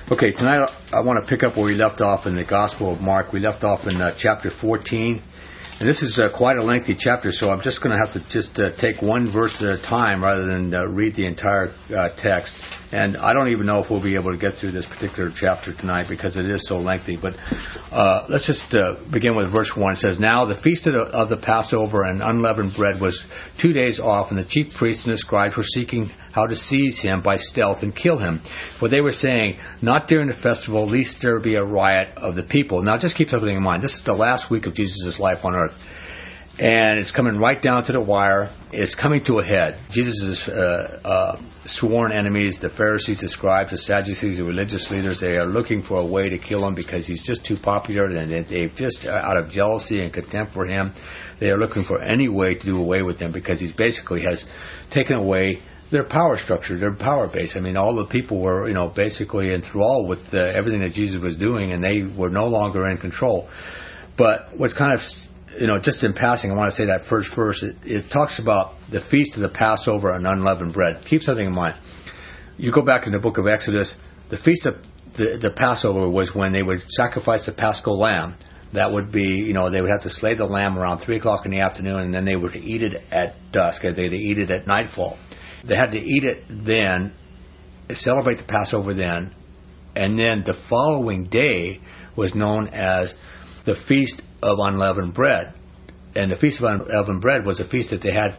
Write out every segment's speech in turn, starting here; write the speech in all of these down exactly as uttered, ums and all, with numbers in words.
Okay, tonight I want to pick up where we left off in the Gospel of Mark. We left off in uh, chapter fourteen. And this is uh, quite a lengthy chapter, so I'm just going to have to just uh, take one verse at a time rather than uh, read the entire uh, text. And I don't even know if we'll be able to get through this particular chapter tonight because it is so lengthy. But uh, let's just uh, begin with verse one. It says, "Now the feast of the, of the Passover and unleavened bread was two days off, and the chief priests and the scribes were seeking how to seize him by stealth and kill him. For they were saying, 'Not during the festival, lest there be a riot of the people.'" Now just keep something in mind. This is the last week of Jesus' life on earth. And it's coming right down to the wire. It's coming to a head. Jesus' uh, uh, sworn enemies, the Pharisees, the scribes, the Sadducees, the religious leaders, they are looking for a way to kill him because he's just too popular, and they've just, out of jealousy and contempt for him, they are looking for any way to do away with him because he basically has taken away their power structure, their power base. I mean, all the people were, you know, basically enthralled with uh, everything that Jesus was doing, and they were no longer in control. But what's kind of, you know, just in passing, I want to say that first verse, it, it talks about the feast of the Passover and unleavened bread. Keep something in mind. You go back in the book of Exodus, the feast of the, the Passover was when they would sacrifice the Paschal lamb. That would be, you know, they would have to slay the lamb around three o'clock in the afternoon, and then they would eat it at dusk. They would eat it at nightfall. They had to eat it then, celebrate the Passover then, and then the following day was known as the Feast of Unleavened Bread. And the Feast of Unleavened Bread was a feast that they had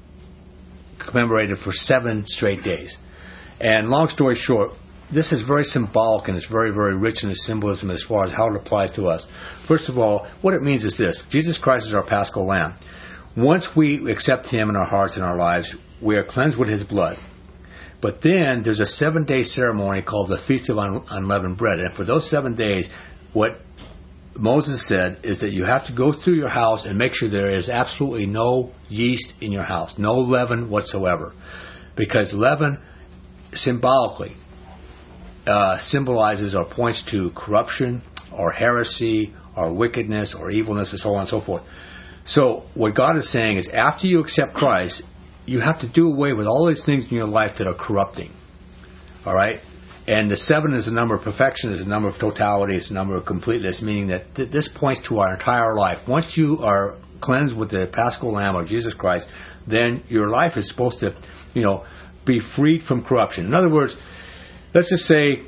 commemorated for seven straight days. And long story short, this is very symbolic, and it's very, very rich in its symbolism as far as how it applies to us. First of all, what it means is this: Jesus Christ is our Paschal Lamb. Once we accept Him in our hearts and our lives, we are cleansed with His blood. But then there's a seven-day ceremony called the Feast of Un- Unleavened Bread. And for those seven days, what Moses said is that you have to go through your house and make sure there is absolutely no yeast in your house, no leaven whatsoever. Because leaven, symbolically, uh, symbolizes or points to corruption or heresy or wickedness or evilness and so on and so forth. So what God is saying is after you accept Christ, you have to do away with all these things in your life that are corrupting. All right? And the seven is a number of perfection, is a number of totality, it's a number of completeness, meaning that th- this points to our entire life. Once you are cleansed with the Paschal Lamb of Jesus Christ, then your life is supposed to, you know, be freed from corruption. In other words, let's just say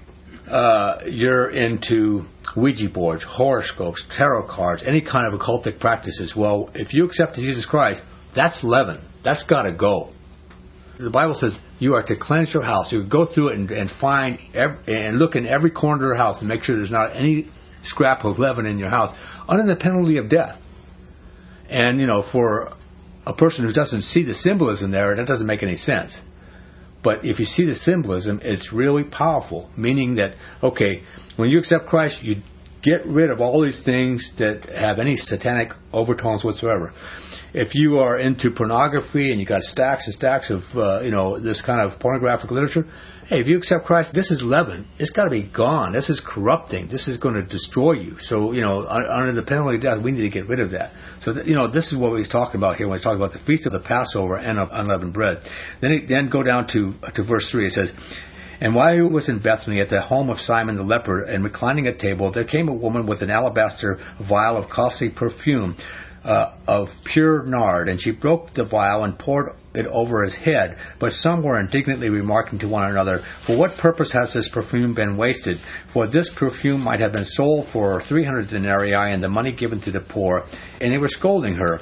uh, you're into Ouija boards, horoscopes, tarot cards, any kind of occultic practices. Well, if you accept Jesus Christ, that's leaven. That's got to go. The Bible says you are to cleanse your house. You go through it and, and find every, and look in every corner of your house and make sure there's not any scrap of leaven in your house under the penalty of death. And, you know, for a person who doesn't see the symbolism there, that doesn't make any sense. But if you see the symbolism, it's really powerful, meaning that, okay, when you accept Christ, you get rid of all these things that have any satanic overtones whatsoever. If you are into pornography and you got stacks and stacks of, uh, you know, this kind of pornographic literature, hey, if you accept Christ, this is leaven. It's got to be gone. This is corrupting. This is going to destroy you. So, you know, under the penalty of death, we need to get rid of that. So, that, you know, this is what he's talking about here when he's talking about the Feast of the Passover and of unleavened bread. Then, he, then go down to to verse three. It says, "And while he was in Bethany at the home of Simon the leper, and reclining at table, there came a woman with an alabaster vial of costly perfume, Uh, of pure nard, and she broke the vial and poured it over his head. But some were indignantly remarking to one another, 'For what purpose has this perfume been wasted? For this perfume might have been sold for three hundred denarii and the money given to the poor.' And they were scolding her.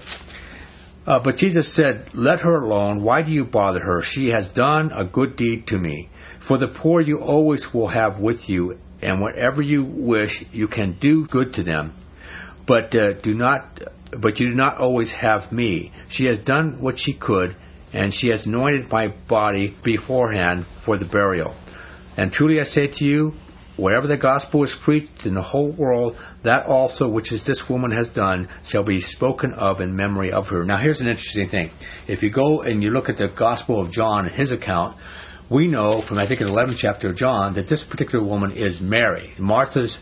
Uh, but Jesus said, 'Let her alone. Why do you bother her? She has done a good deed to me. For the poor you always will have with you, and whatever you wish, you can do good to them. But uh, do not... But you do not always have me. She has done what she could, and she has anointed my body beforehand for the burial. And truly I say to you, wherever the gospel is preached in the whole world, that also which is this woman has done shall be spoken of in memory of her.'" Now here's an interesting thing. If you go and you look at the Gospel of John, his account, we know from, I think, the eleventh chapter of John, that this particular woman is Mary, Martha's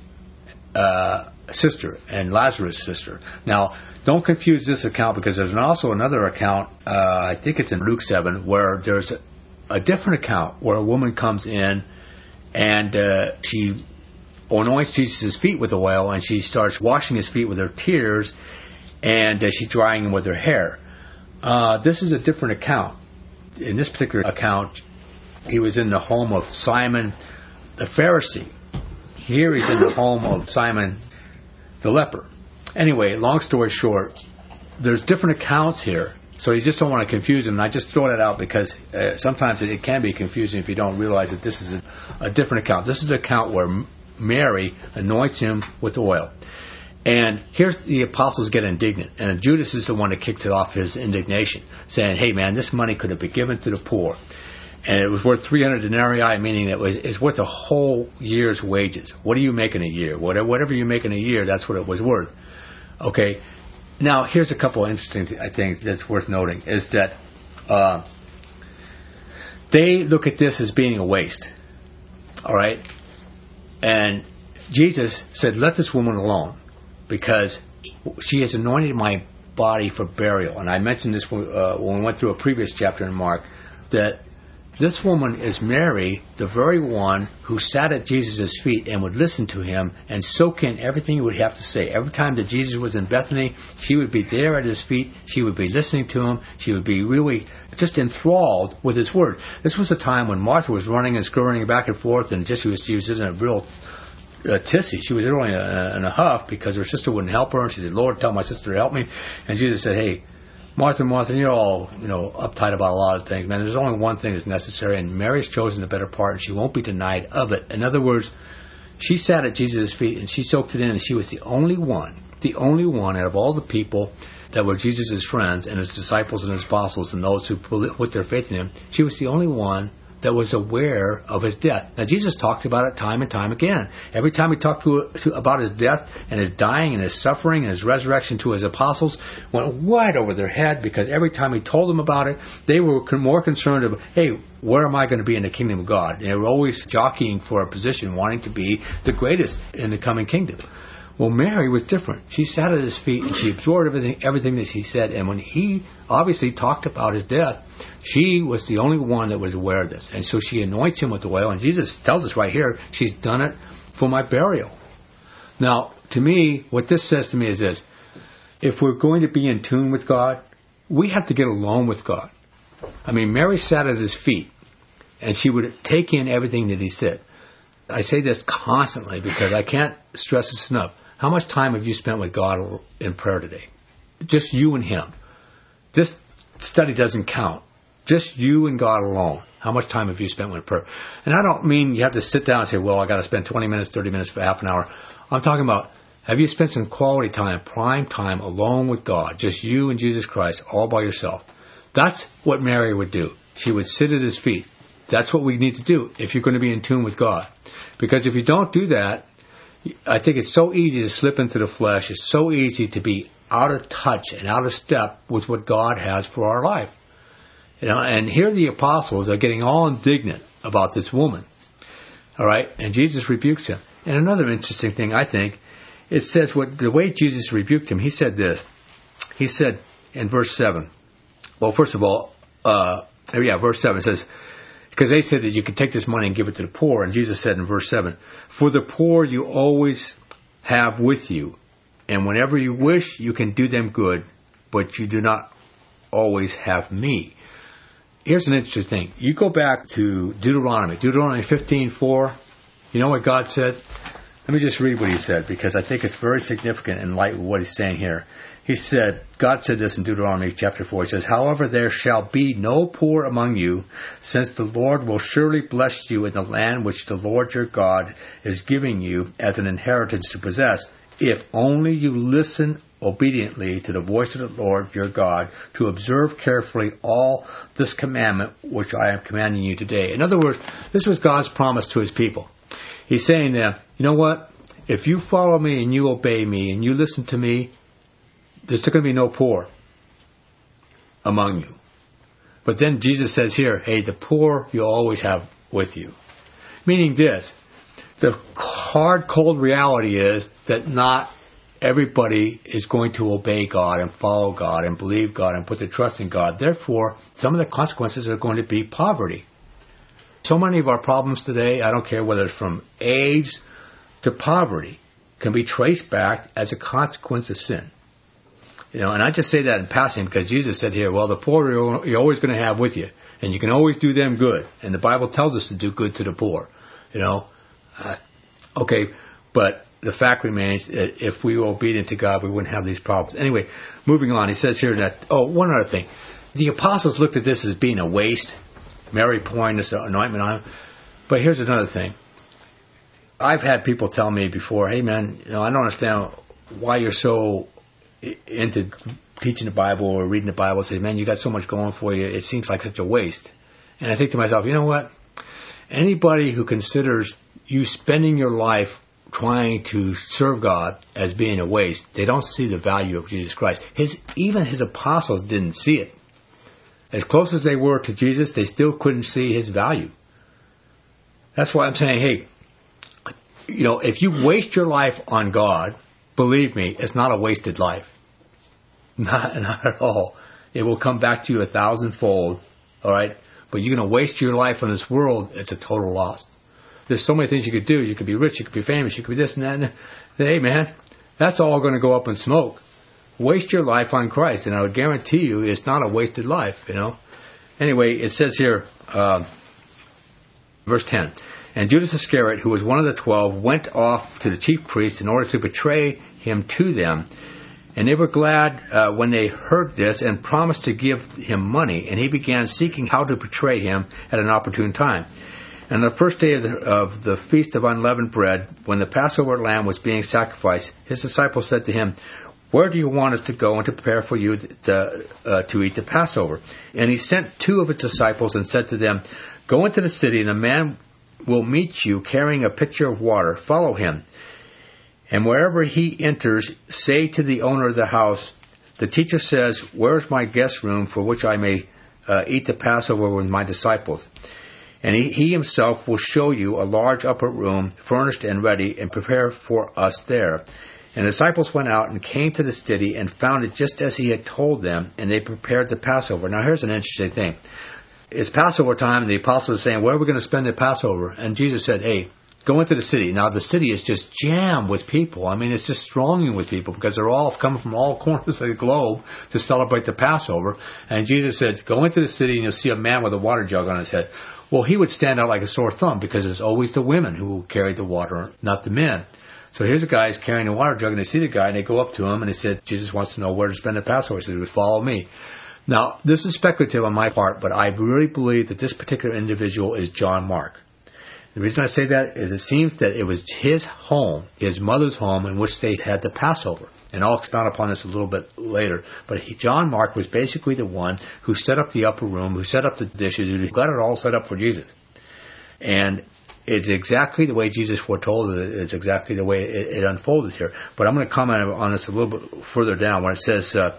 uh sister and Lazarus' sister. Now, don't confuse this account, because there's also another account, uh, I think it's in Luke seven, where there's a, a different account where a woman comes in and uh, she anoints Jesus' feet with oil, and she starts washing his feet with her tears, and uh, she's drying them with her hair. Uh, this is a different account. In this particular account, he was in the home of Simon the Pharisee. Here he's in the home of Simon the leper. Anyway, long story short, there's different accounts here, so you just don't want to confuse them. And I just throw that out because uh, sometimes it, it can be confusing if you don't realize that this is a, a different account. This is an account where Mary anoints him with oil. And here's the apostles get indignant, and Judas is the one that kicks it off his indignation, saying, hey man, this money could have been given to the poor. And it was worth three hundred denarii, meaning it was it's worth a whole year's wages. What do you make in a year? Whatever, whatever you make in a year, that's what it was worth. Okay, now here's a couple of interesting th- things that's worth noting, is that uh, they look at this as being a waste. All right? And Jesus said, let this woman alone, because she has anointed my body for burial. And I mentioned this when, uh, when we went through a previous chapter in Mark, that this woman is Mary, the very one who sat at Jesus' feet and would listen to him and soak in everything he would have to say. Every time that Jesus was in Bethany, she would be there at his feet. She would be listening to him. She would be really just enthralled with his word. This was a time when Martha was running and scurrying back and forth, and just she was, she was in a real uh, tissy. She was really in a, in a huff because her sister wouldn't help her. And she said, Lord, tell my sister to help me. And Jesus said, hey, Martha, Martha, you're all, you know, uptight about a lot of things, man. There's only one thing that's necessary, and Mary's chosen the better part, and she won't be denied of it. In other words, she sat at Jesus' feet, and she soaked it in, and she was the only one, the only one out of all the people that were Jesus' friends and his disciples and his apostles and those who put their faith in him. She was the only one that was aware of his death. Now, Jesus talked about it time and time again. Every time he talked to, to about his death and his dying and his suffering and his resurrection to his apostles, went wide over their head, because every time he told them about it, they were more concerned about, hey, where am I going to be in the kingdom of God? And they were always jockeying for a position, wanting to be the greatest in the coming kingdom. Well, Mary was different. She sat at his feet and she absorbed everything, everything that he said. And when he obviously talked about his death, she was the only one that was aware of this. And so she anoints him with oil. And Jesus tells us right here, she's done it for my burial. Now, to me, what this says to me is this. If we're going to be in tune with God, we have to get alone with God. I mean, Mary sat at his feet and she would take in everything that he said. I say this constantly because I can't stress this enough. How much time have you spent with God in prayer today? Just you and him. This study doesn't count. Just you and God alone. How much time have you spent with prayer? And I don't mean you have to sit down and say, well, I got to spend twenty minutes, thirty minutes, for half an hour. I'm talking about, have you spent some quality time, prime time, alone with God? Just you and Jesus Christ, all by yourself. That's what Mary would do. She would sit at his feet. That's what we need to do if you're going to be in tune with God. Because if you don't do that, I think it's so easy to slip into the flesh. It's so easy to be out of touch and out of step with what God has for our life. You know, and here the apostles are getting all indignant about this woman. All right? And Jesus rebukes him. And another interesting thing, I think, it says what the way Jesus rebuked him, he said this. He said in verse seven, well, first of all, uh, yeah, verse seven says, because they said that you could take this money and give it to the poor. And Jesus said in verse seven, for the poor you always have with you, and whenever you wish, you can do them good, but you do not always have me. Here's an interesting thing. You go back to Deuteronomy, Deuteronomy fifteen four. You know what God said? Let me just read what he said, because I think it's very significant in light of what he's saying here. He said, God said this in Deuteronomy chapter four. He says, however, there shall be no poor among you, since the Lord will surely bless you in the land which the Lord your God is giving you as an inheritance to possess, if only you listen obediently to the voice of the Lord your God, to observe carefully all this commandment which I am commanding you today. In other words, this was God's promise to his people. He's saying that, you know what? If you follow me and you obey me and you listen to me, there's going to be no poor among you. But then Jesus says here, hey, the poor you always have with you. Meaning this, the hard, cold reality is that not everybody is going to obey God and follow God and believe God and put their trust in God. Therefore, some of the consequences are going to be poverty. So many of our problems today, I don't care whether it's from AIDS to poverty can be traced back as a consequence of sin. You know, and I just say that in passing because Jesus said here, well, the poor you're always going to have with you, and you can always do them good. And the Bible tells us to do good to the poor. You know, uh, okay, but the fact remains that if we were obedient to God, we wouldn't have these problems. Anyway, moving on, he says here that, oh, one other thing. The apostles looked at this as being a waste, Mary pouring this anointment on him. But here's another thing. I've had people tell me before, hey, man, you know, I don't understand why you're so into teaching the Bible or reading the Bible. Say, man, you got so much going for you. It seems like such a waste. And I think to myself, you know what? Anybody who considers you spending your life trying to serve God as being a waste, they don't see the value of Jesus Christ. His even his apostles didn't see it. As close as they were to Jesus, they still couldn't see his value. That's why I'm saying, hey, you know, if you waste your life on God, believe me, it's not a wasted life. Not, not at all. It will come back to you a thousandfold, all right? But you're going to waste your life on this world, it's a total loss. There's so many things you could do. You could be rich, you could be famous, you could be this and that. And hey, man, that's all going to go up in smoke. Waste your life on Christ, and I would guarantee you it's not a wasted life, you know. Anyway, it says here, uh, verse ten, and Judas Iscariot, who was one of the twelve, went off to the chief priests in order to betray him to them. And they were glad uh, when they heard this and promised to give him money. And he began seeking how to betray him at an opportune time. And on the first day of the, of the Feast of Unleavened Bread, when the Passover lamb was being sacrificed, his disciples said to him, where do you want us to go and to prepare for you the, uh, to eat the Passover? And he sent two of his disciples and said to them, go into the city, and a man will meet you carrying a pitcher of water. Follow him. And wherever he enters, say to the owner of the house, the teacher says, where is my guest room for which I may uh, eat the Passover with my disciples? And he, he himself will show you a large upper room, furnished and ready, and prepare for us there. And the disciples went out and came to the city and found it just as he had told them, and they prepared the Passover. Now here's an interesting thing. It's Passover time, and the apostles are saying, where are we going to spend the Passover? And Jesus said, hey, go into the city. Now, the city is just jammed with people. I mean, it's just thronging with people because they're all coming from all corners of the globe to celebrate the Passover. And Jesus said, go into the city and you'll see a man with a water jug on his head. Well, he would stand out like a sore thumb because it's always the women who carried the water, not the men. So here's a guy who's carrying a water jug, and they see the guy, and they go up to him, and they said, Jesus wants to know where to spend the Passover. So he would follow me. Now, this is speculative on my part, but I really believe that this particular individual is John Mark. The reason I say that is it seems that it was his home, his mother's home, in which they had the Passover. And I'll expound upon this a little bit later. But he, John Mark was basically the one who set up the upper room, who set up the dishes, who got it all set up for Jesus. And it's exactly the way Jesus foretold it. It's exactly the way it, it unfolded here. But I'm going to comment on this a little bit further down when it says uh,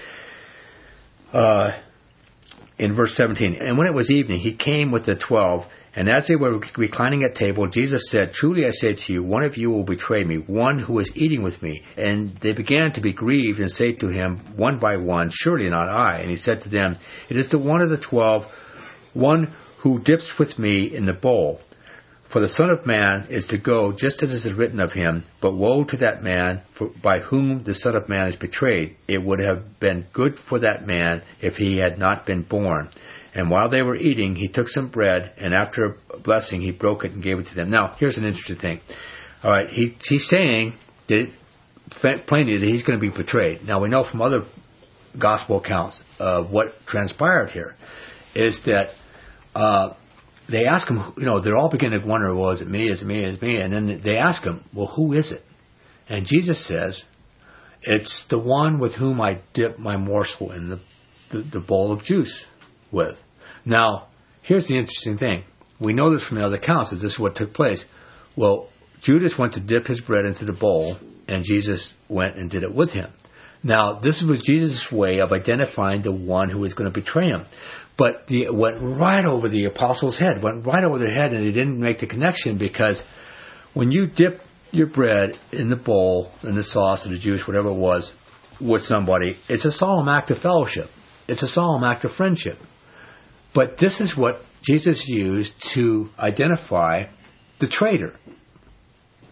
uh, in verse seventeen, and when it was evening, he came with the twelve. And as they were reclining at table, Jesus said, truly I say to you, one of you will betray me, one who is eating with me. And they began to be grieved and say to him, one by one, surely not I. And he said to them, it is the one of the twelve, one who dips with me in the bowl. For the Son of Man is to go just as it is written of him, but woe to that man for, by whom the Son of Man is betrayed. It would have been good for that man if he had not been born. And while they were eating, he took some bread, and after a blessing, he broke it and gave it to them. Now, here's an interesting thing. All right, he, he's saying that it, plainly that he's going to be betrayed. Now, we know from other gospel accounts of what transpired here is that uh, they ask him, you know, they're all beginning to wonder, well, is it me, is it me, is it me? And then they ask him, well, who is it? And Jesus says, it's the one with whom I dip my morsel in the, the, the bowl of juice with. Now, here's the interesting thing. We know this from the other accounts that this is what took place. Well, Judas went to dip his bread into the bowl, and Jesus went and did it with him. Now, this was Jesus' way of identifying the one who was going to betray him. But the, it went right over the apostles' head, went right over their head, and they didn't make the connection because when you dip your bread in the bowl, in the sauce or the juice, whatever it was, with somebody, it's a solemn act of fellowship. It's a solemn act of friendship. But this is what Jesus used to identify the traitor.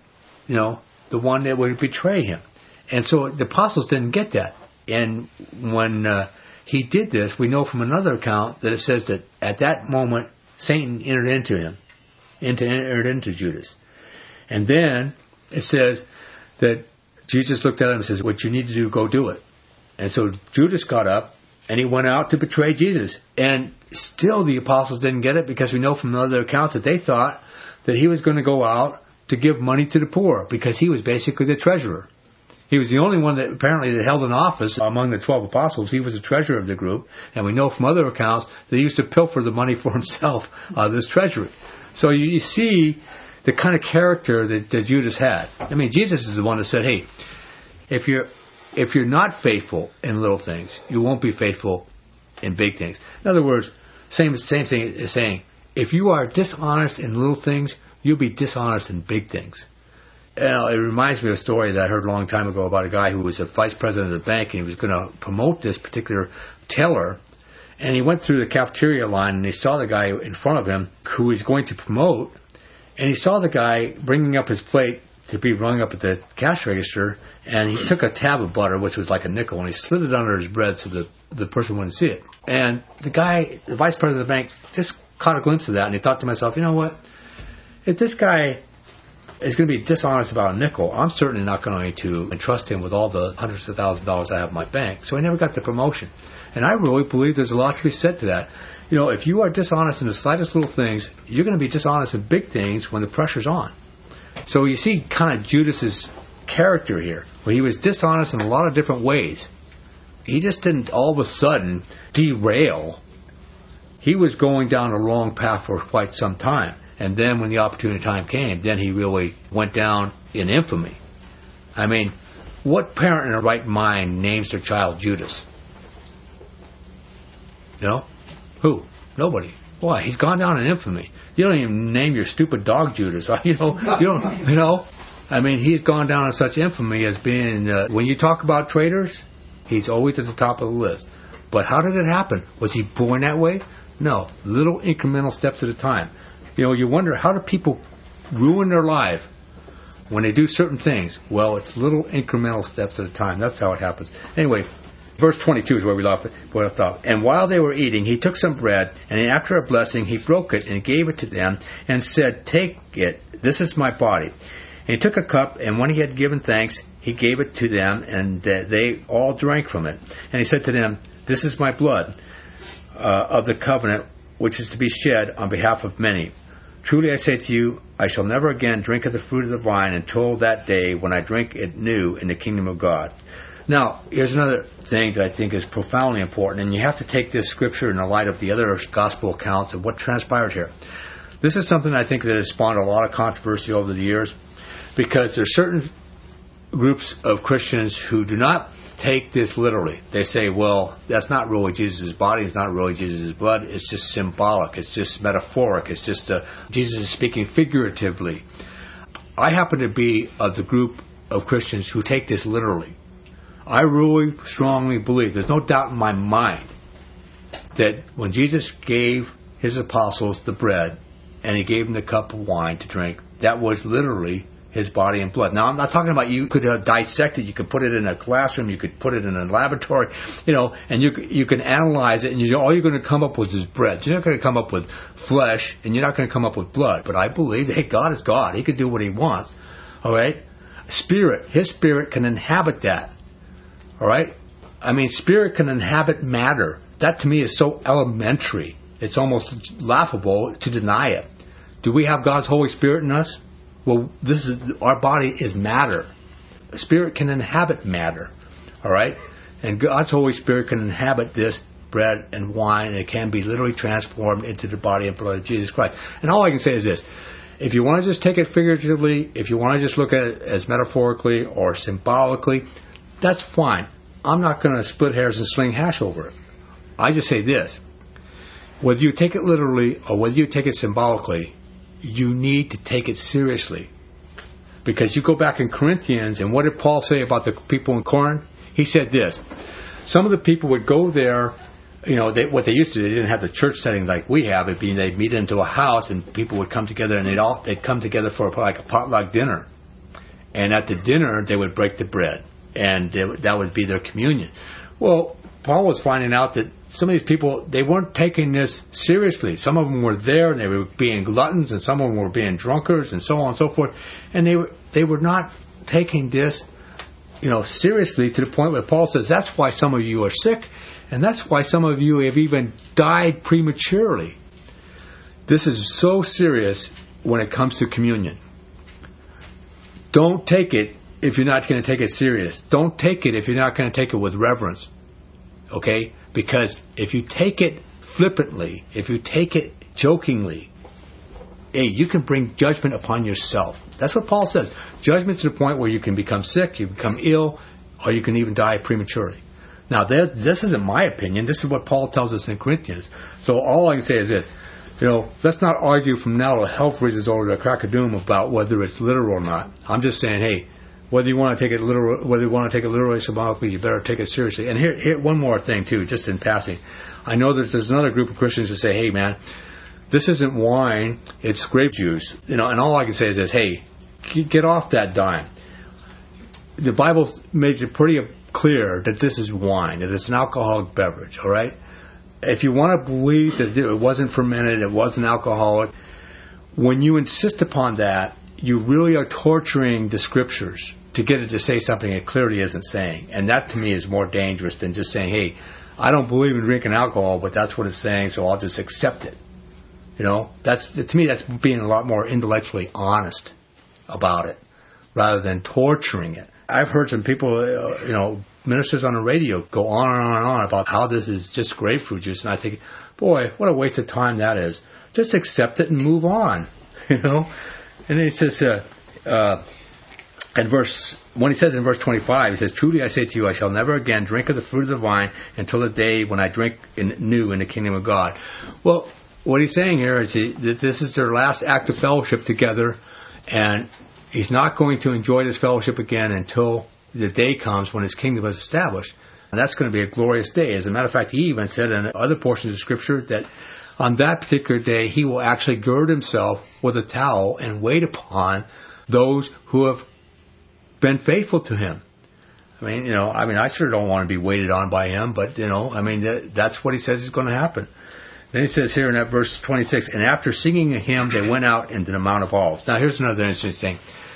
you know, the one that would betray him. And so the apostles didn't get that. And when uh, he did this, we know from another account that it says that at that moment, Satan entered into him, into, entered into Judas. And then it says that Jesus looked at him and says, what you need to do, go do it. And so Judas got up and he went out to betray Jesus. And still the apostles didn't get it, because we know from other accounts that they thought that he was going to go out to give money to the poor, because he was basically the treasurer. He was the only one that apparently that held an office among the twelve apostles. He was the treasurer of the group. And we know from other accounts that he used to pilfer the money for himself out of this treasury. So you, you see the kind of character that, that Judas had. I mean, Jesus is the one that said, hey, if you're if you're not faithful in little things, you won't be faithful in big things. In other words, same same thing as saying, if you are dishonest in little things, you'll be dishonest in big things. You know, it reminds me of a story that I heard a long time ago about a guy who was a vice president of the bank, and he was going to promote this particular teller. And he went through the cafeteria line, and he saw the guy in front of him who he was going to promote. And he saw the guy bringing up his plate to be rung up at the cash register, and he took a tab of butter, which was like a nickel, and he slid it under his bread so the, the person wouldn't see it. And the guy, the vice president of the bank, just caught a glimpse of that, and he thought to himself, you know what? If this guy is going to be dishonest about a nickel, I'm certainly not going to entrust him with all the hundreds of thousands of dollars I have in my bank. So he never got the promotion. And I really believe there's a lot to be said to that. You know, if you are dishonest in the slightest little things, you're going to be dishonest in big things when the pressure's on. So you see kind of Judas's character here, where he was dishonest in a lot of different ways. He just didn't all of a sudden derail. He was going down a wrong path for quite some time. And then when the opportunity time came, then he really went down in infamy. I mean, what parent in their right mind names their child Judas? No? Who? Nobody. Why? He's gone down in infamy. You don't even name your stupid dog Judas. You know, you don't. You know. I mean, he's gone down in such infamy as being. Uh, when you talk about traitors, he's always at the top of the list. But how did it happen? Was he born that way? No. Little incremental steps at a time. You know, you wonder, how do people ruin their life when they do certain things? Well, it's little incremental steps at a time. That's how it happens. Anyway, verse twenty-two is where we left, left off. And while they were eating, he took some bread, and after a blessing, he broke it and gave it to them, and said, take it, this is my body. And he took a cup, and when he had given thanks, he gave it to them, and uh, they all drank from it. And he said to them, this is my blood uh, of the covenant, which is to be shed on behalf of many. Truly I say to you, I shall never again drink of the fruit of the vine until that day when I drink it new in the kingdom of God. Now, here's another thing that I think is profoundly important, and you have to take this scripture in the light of the other gospel accounts of what transpired here. This is something I think that has spawned a lot of controversy over the years, because there are certain groups of Christians who do not take this literally. They say, well, that's not really Jesus' body, it's not really Jesus' blood, it's just symbolic, it's just metaphoric, it's just uh, Jesus is speaking figuratively. I happen to be of the group of Christians who take this literally. I really strongly believe, there's no doubt in my mind, that when Jesus gave his apostles the bread and he gave them the cup of wine to drink, that was literally his body and blood. Now, I'm not talking about you could uh, dissect it, you could put it in a classroom, you could put it in a laboratory, you know, and you you can analyze it, and you, all you're going to come up with is bread. You're not going to come up with flesh, and you're not going to come up with blood. But I believe, hey, God is God. He can do what he wants. All right? Spirit, his spirit can inhabit that. All right? I mean, spirit can inhabit matter. That to me is so elementary. It's almost laughable to deny it. Do we have God's Holy Spirit in us? Well, this is our body is matter. Spirit can inhabit matter, all right? And God's Holy Spirit can inhabit this bread and wine, and it can be literally transformed into the body and blood of Jesus Christ. And all I can say is this. If you want to just take it figuratively, if you want to just look at it as metaphorically or symbolically, that's fine. I'm not going to split hairs and sling hash over it. I just say this. Whether you take it literally or whether you take it symbolically, you need to take it seriously. Because you go back in Corinthians, and what did Paul say about the people in Corinth? He said this. Some of the people would go there, you know, they, what they used to do, they didn't have the church setting like we have. It'd be, they'd meet into a house, and people would come together, and they'd all they'd come together for like a potluck dinner. And at the dinner, they would break the bread. And they, that would be their communion. Well, Paul was finding out that some of these people, they weren't taking this seriously. Some of them were there, and they were being gluttons, and some of them were being drunkards, and so on and so forth. And they were, they were not taking this, you know, seriously, to the point where Paul says, that's why some of you are sick, and that's why some of you have even died prematurely. This is so serious when it comes to communion. Don't take it if you're not going to take it serious. Don't take it if you're not going to take it with reverence. Okay? Because if you take it flippantly, if you take it jokingly, hey, you can bring judgment upon yourself. That's what Paul says. Judgment to the point where you can become sick, you become ill, or you can even die prematurely. Now, this isn't my opinion. This is what Paul tells us in Corinthians. So all I can say is this. You know, let's not argue from now till hell freezes over the crack of doom about whether it's literal or not. I'm just saying, hey, whether you want to take it literal, whether you want to take it literally, symbolically, you better take it seriously. And here, here, one more thing too, just in passing. I know that there's another group of Christians that say, hey, man, this isn't wine, it's grape juice. You know, and all I can say is this, hey, get off that dime. The Bible makes it pretty clear that this is wine, that it's an alcoholic beverage, all right? If you want to believe that it wasn't fermented, it wasn't alcoholic, when you insist upon that, you really are torturing the Scriptures to get it to say something it clearly isn't saying. And that, to me, is more dangerous than just saying, hey, I don't believe in drinking alcohol, but that's what it's saying, so I'll just accept it. You know, that's to me, that's being a lot more intellectually honest about it, rather than torturing it. I've heard some people, uh, you know, ministers on the radio go on and on and on about how this is just grapefruit juice, and I think, boy, what a waste of time that is. Just accept it and move on, you know. And then he says, uh, uh, in verse, when he says in verse twenty-five, he says, truly I say to you, I shall never again drink of the fruit of the vine until the day when I drink in, new in the kingdom of God. Well, what he's saying here is he, that this is their last act of fellowship together, and he's not going to enjoy this fellowship again until the day comes when his kingdom is established. And that's going to be a glorious day. As a matter of fact, he even said in other portions of Scripture that on that particular day, he will actually gird himself with a towel and wait upon those who have been faithful to him. I mean, you know, I mean, I sure don't want to be waited on by him, but, you know, I mean, that, that's what he says is going to happen. Then he says here in that verse twenty-six, and after singing a hymn, they went out into the Mount of Olives. Now, here's another interesting thing.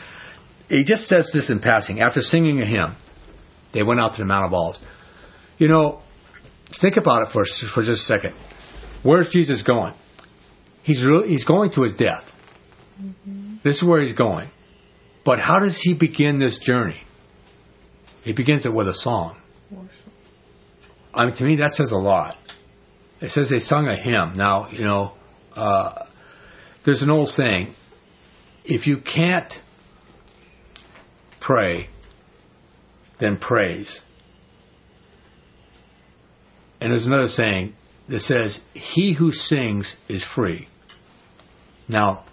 He just says this in passing. After singing a hymn, they went out to the Mount of Olives. You know, think about it for, for just a second. Where's Jesus going? He's really, he's going to his death. Mm-hmm. This is where he's going. But how does he begin this journey? He begins it with a song. I mean, to me, that says a lot. It says they sung a hymn. Now, you know, uh, there's an old saying, if you can't pray, then praise. And there's another saying that says, he who sings is free. Now,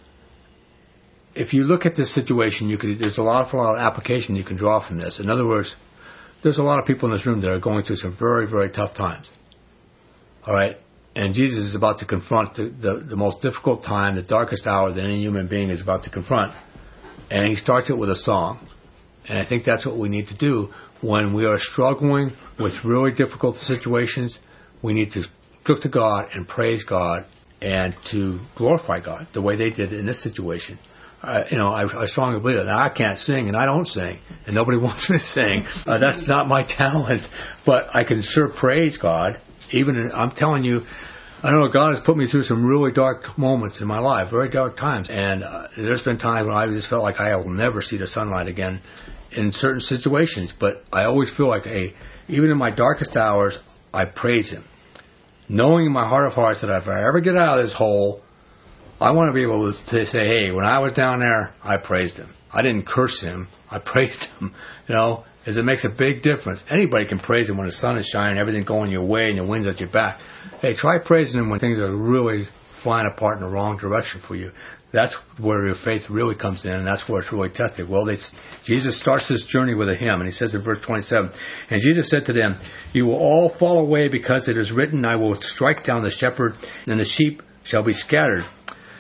if you look at this situation, you could, there's a lot, of, a lot of application you can draw from this. In other words, there's a lot of people in this room that are going through some very, very tough times. All right? And Jesus is about to confront the, the, the most difficult time, the darkest hour that any human being is about to confront. And he starts it with a song. And I think that's what we need to do when we are struggling with really difficult situations. We need to look to God and praise God and to glorify God the way they did in this situation. Uh, you know, I, I strongly believe that. Now, I can't sing, and I don't sing, and nobody wants me to sing. Uh, that's not my talent. But I can sure praise God. Even in, I'm telling you, I don't know, God has put me through some really dark moments in my life, very dark times. And uh, there's been times when I just felt like I will never see the sunlight again in certain situations. But I always feel like, hey, even in my darkest hours, I praise Him. Knowing in my heart of hearts that if I ever get out of this hole, I want to be able to say, hey, when I was down there, I praised Him. I didn't curse Him. I praised Him, you know, as it makes a big difference. Anybody can praise Him when the sun is shining, everything going your way, and the wind's at your back. Hey, try praising Him when things are really flying apart in the wrong direction for you. That's where your faith really comes in, and that's where it's really tested. Well, they, Jesus starts this journey with a hymn, and He says in verse twenty-seven, and Jesus said to them, you will all fall away because it is written, I will strike down the shepherd, and the sheep shall be scattered.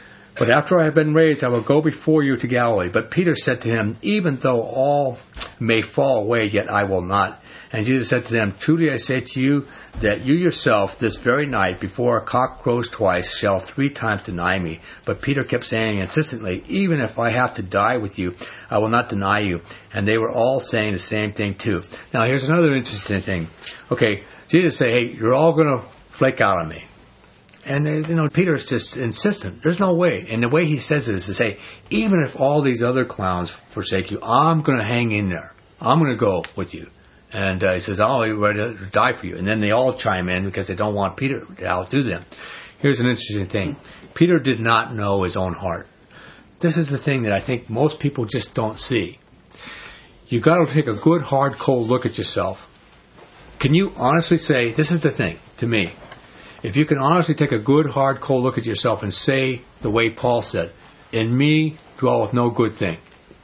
But after I have been raised, I will go before you to Galilee. But Peter said to him, even though all may fall away, yet I will not. And Jesus said to them, truly I say to you, that you yourself this very night, before a cock crows twice, shall three times deny me. But Peter kept saying insistently, even if I have to die with you, I will not deny you. And they were all saying the same thing too. Now here's another interesting thing. Okay, Jesus said, hey, you're all going to flake out on me. And, you know, Peter's just insistent. There's no way. And the way he says it is to say, even if all these other clowns forsake you, I'm going to hang in there. I'm going to go with you. And uh, he says, I'll be ready to die for you. And then they all chime in because they don't want Peter to outdo them. Here's an interesting thing. Peter did not know his own heart. This is the thing that I think most people just don't see. You've got to take a good, hard, cold look at yourself. Can you honestly say, this is the thing to me, if you can honestly take a good, hard, cold look at yourself and say the way Paul said, in me dwelleth no good thing.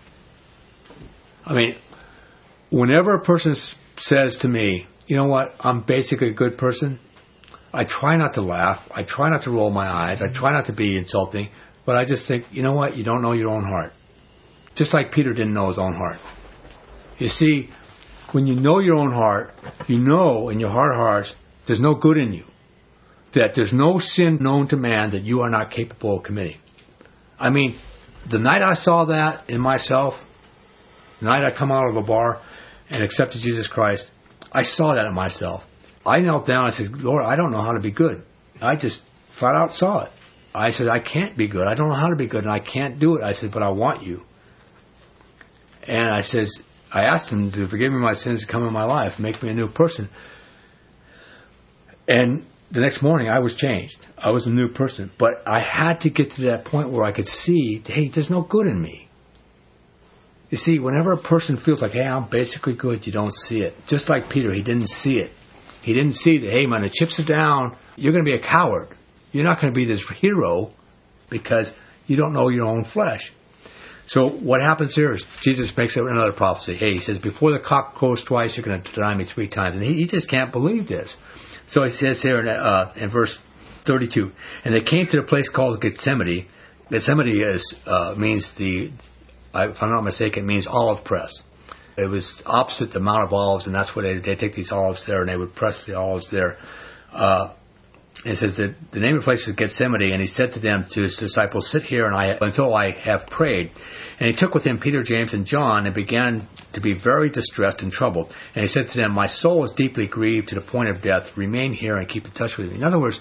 I mean, whenever a person says to me, you know what, I'm basically a good person, I try not to laugh, I try not to roll my eyes, I try not to be insulting, but I just think, you know what, you don't know your own heart. Just like Peter didn't know his own heart. You see, when you know your own heart, you know in your heart of hearts, there's no good in you. That there's no sin known to man that you are not capable of committing. I mean, the night I saw that in myself, the night I come out of a bar and accepted Jesus Christ, I saw that in myself. I knelt down and I said, Lord, I don't know how to be good. I just flat out saw it. I said, I can't be good. I don't know how to be good, and I can't do it. I said, but I want you. And I says, I asked him to forgive me my sins, come in my life, make me a new person. And the next morning, I was changed. I was a new person. But I had to get to that point where I could see, hey, there's no good in me. You see, whenever a person feels like, hey, I'm basically good, you don't see it. Just like Peter, he didn't see it. He didn't see that, hey, man, the chips are down. You're going to be a coward. You're not going to be this hero because you don't know your own flesh. So what happens here is Jesus makes another prophecy. Hey, he says, before the cock crows twice, you're going to deny me three times. And he, he just can't believe this. So it says here in, uh, in verse thirty-two, and they came to the place called Gethsemane. Gethsemane is, uh, means the, if I'm not mistaken, it means olive press. It was opposite the Mount of Olives, and that's where they they take these olives there, and they would press the olives there. Uh, it says that the name of the place is Gethsemane, and he said to them, to his disciples, sit here and I, until I have prayed. And he took with him Peter, James, and John, and began to be very distressed and troubled. And he said to them, my soul is deeply grieved to the point of death. Remain here and keep in touch with me. In other words,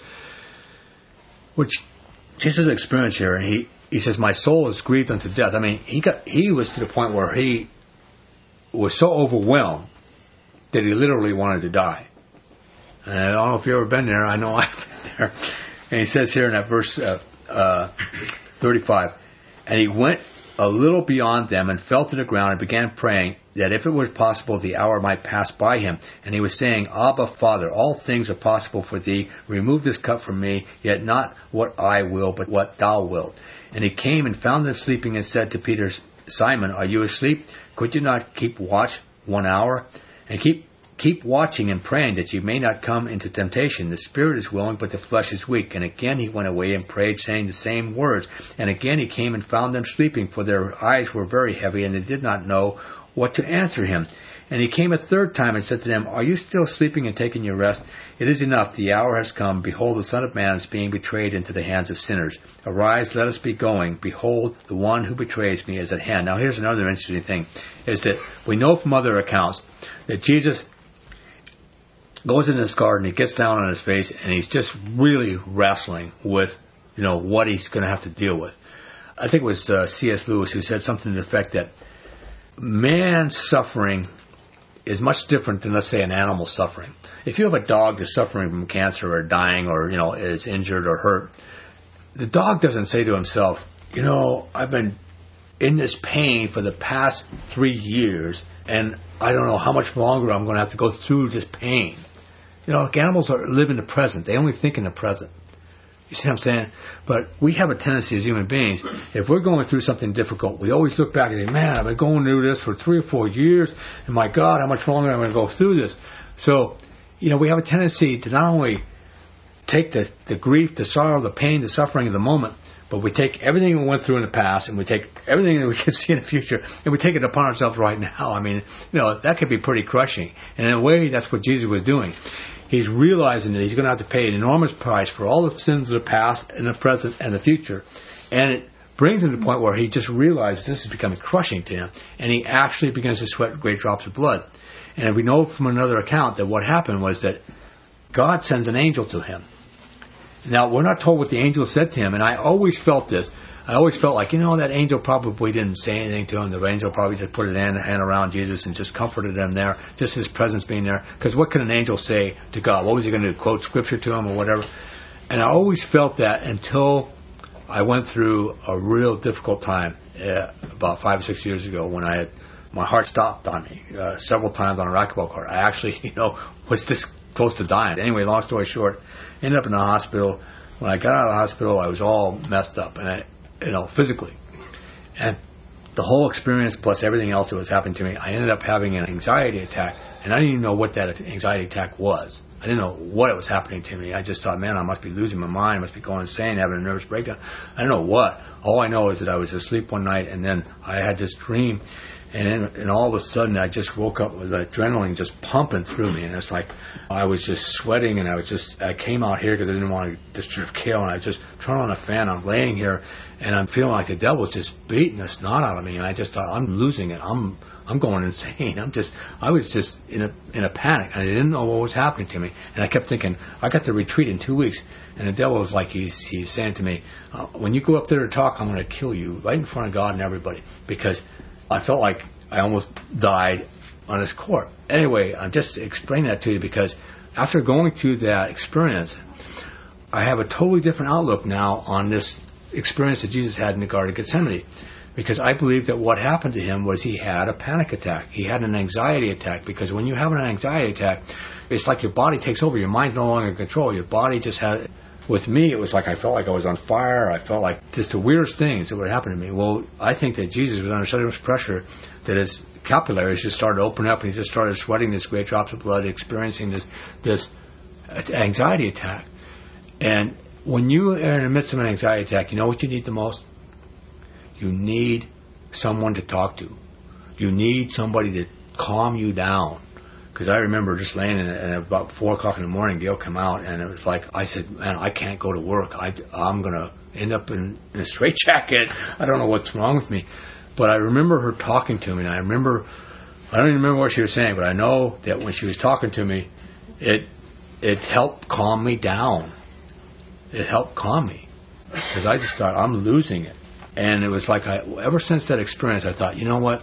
which Jesus experienced here, and he, he says, my soul is grieved unto death. I mean, he got he was to the point where he was so overwhelmed that he literally wanted to die. And I don't know if you've ever been there. I know I've been there. And he says here in that verse uh, uh, thirty-five, and he went a little beyond them and fell to the ground and began praying that if it were possible the hour might pass by him. And he was saying, Abba, Father, all things are possible for thee. Remove this cup from me, yet not what I will, but what thou wilt. And he came and found them sleeping and said to Peter, Simon, are you asleep? Could you not keep watch one hour? And keep keep watching and praying that you may not come into temptation. The spirit is willing, but the flesh is weak. And again he went away and prayed, saying the same words. And again he came and found them sleeping, for their eyes were very heavy, and they did not know what to answer him. And he came a third time and said to them, are you still sleeping and taking your rest? It is enough, the hour has come. Behold, the Son of Man is being betrayed into the hands of sinners. Arise, let us be going. Behold, the one who betrays me is at hand. Now here's another interesting thing, is that we know from other accounts that Jesus goes into this garden, he gets down on his face, and he's just really wrestling with, you know, what he's going to have to deal with. I think it was uh, C S Lewis who said something to the effect that man's suffering is much different than, let's say, an animal suffering. If you have a dog that's suffering from cancer or dying or, you know, is injured or hurt, the dog doesn't say to himself, you know, I've been in this pain for the past three years, and I don't know how much longer I'm going to have to go through this pain. You know, animals are, live in the present. They only think in the present. You see what I'm saying? But we have a tendency as human beings, if we're going through something difficult, we always look back and say, man, I've been going through this for three or four years, and my God, how much longer am I going to go through this? So, you know, we have a tendency to not only take the, the grief, the sorrow, the pain, the suffering of the moment, But we take everything we went through in the past, and we take everything that we can see in the future, and we take it upon ourselves right now. I mean, you know, that could be pretty crushing. And in a way, that's what Jesus was doing. He's realizing that he's going to have to pay an enormous price for all the sins of the past and the present and the future. And it brings him to the point where he just realizes this is becoming crushing to him, and he actually begins to sweat great drops of blood. And we know from another account that what happened was that God sends an angel to him. Now, we're not told what the angel said to him, and I always felt this. I always felt like, you know, that angel probably didn't say anything to him. The angel probably just put his hand, hand around Jesus and just comforted him there, just his presence being there. Because what can an angel say to God? What was he going to do, quote scripture to him or whatever? And I always felt that until I went through a real difficult time uh, about five or six years ago when I had, my heart stopped on me uh, several times on a racquetball court. I actually, you know, was this close to dying. Anyway, long story short, ended up in the hospital. When I got out of the hospital, I was all messed up, and I, you know, physically. And the whole experience plus everything else that was happening to me, I ended up having an anxiety attack, and I didn't even know what that anxiety attack was. I didn't know what was happening to me. I just thought, man, I must be losing my mind. I must be going insane, having a nervous breakdown. I don't know what. All I know is that I was asleep one night, and then I had this dream, and then, and all of a sudden I just woke up with adrenaline just pumping through me, and it's like I was just sweating, and I was just, I came out here because I didn't want to disturb Kale, and I just turned on a fan. I'm laying here, and I'm feeling like the devil's just beating the snot out of me, and I just thought, I'm losing it. I'm I'm going insane. I'm just, I was just in a in a panic, and I didn't know what was happening to me, and I kept thinking, I got to retreat in two weeks, and the devil was like, he's he's saying to me, uh, when you go up there to talk, I'm going to kill you right in front of God and everybody, because I felt like I almost died on his court. Anyway, I'm just explaining that to you because after going through that experience, I have a totally different outlook now on this experience that Jesus had in the Garden of Gethsemane. Because I believe that what happened to him was he had a panic attack. He had an anxiety attack. Because when you have an anxiety attack, it's like your body takes over. Your mind's no longer in control. Your body just had... With me, it was like I felt like I was on fire. I felt like just the weirdest things that would happen to me. Well, I think that Jesus was under so much pressure that his capillaries just started to open up, and he just started sweating these great drops of blood, experiencing this this anxiety attack. And when you are in the midst of an anxiety attack, you know what you need the most? You need someone to talk to. You need somebody to calm you down. Because I remember just laying in it, and about four o'clock in the morning, Gail came out, and it was like, I said, man, I can't go to work. I, I'm going to end up in, in a straitjacket. I don't know what's wrong with me. But I remember her talking to me, and I remember, I don't even remember what she was saying, but I know that when she was talking to me, it it helped calm me down. It helped calm me. Because I just thought, I'm losing it. And it was like, I, ever since that experience, I thought, you know what?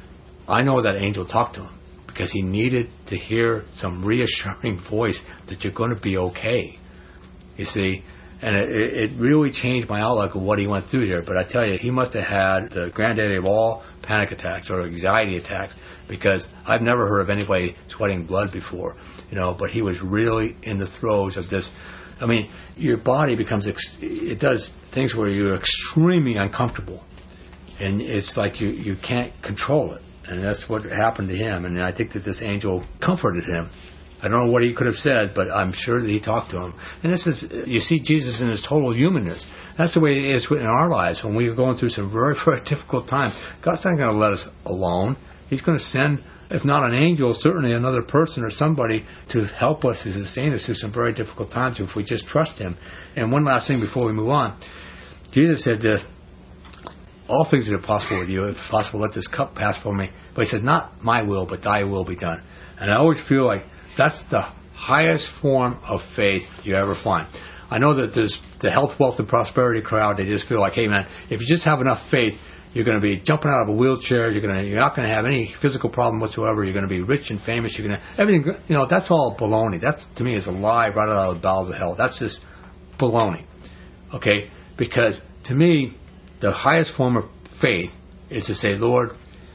I know that angel talked to him. Because he needed to hear some reassuring voice that you're going to be okay. You see, and it, it really changed my outlook of what he went through here. But I tell you, he must have had the granddaddy of all panic attacks or anxiety attacks, because I've never heard of anybody sweating blood before. You know, but he was really in the throes of this. I mean, your body becomes, ex- it does things where you're extremely uncomfortable, and it's like you you can't control it. And that's what happened to him. And I think that this angel comforted him. I don't know what he could have said, but I'm sure that he talked to him. And this is, you see Jesus in his total humanness. That's the way it is in our lives. When we're going through some very, very difficult time, God's not going to let us alone. He's going to send, if not an angel, certainly another person or somebody to help us to sustain us through some very difficult times if we just trust him. And one last thing before we move on. Jesus said this, all things are possible with you. If possible, let this cup pass from me. But he said, not my will, but thy will be done. And I always feel like that's the highest form of faith you ever find. I know that there's the health, wealth, and prosperity crowd. They just feel like, hey, man, if you just have enough faith, you're going to be jumping out of a wheelchair. You're going to, you're not going to have any physical problem whatsoever. You're going to be rich and famous. You're going to, everything, you know, that's all baloney. That, to me, is a lie right out of the bowels of hell. That's just baloney. Okay? Because, to me, the highest form of faith is to say, Lord,